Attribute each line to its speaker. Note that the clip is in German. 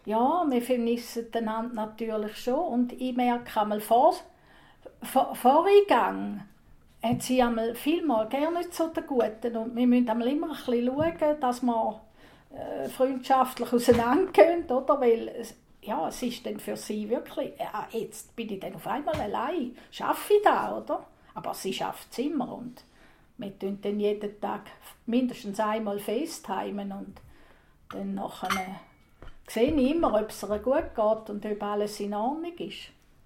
Speaker 1: Ja, wir vermissen einander natürlich schon. Und ich merke einmal vor Eingang hat sie einmal vielmal gerne nicht so der Guten. Und wir müssen einmal immer ein bisschen schauen, dass wir freundschaftlich auseinandergehen, oder? Weil ja, es ist dann für sie wirklich, ja, jetzt bin ich dann auf einmal allein, schaffe ich da, oder? Aber sie schafft es immer und wir tun dann jeden Tag mindestens einmal FaceTimen und dann nachher sehe ich immer, ob es ihr gut geht und ob alles in Ordnung ist.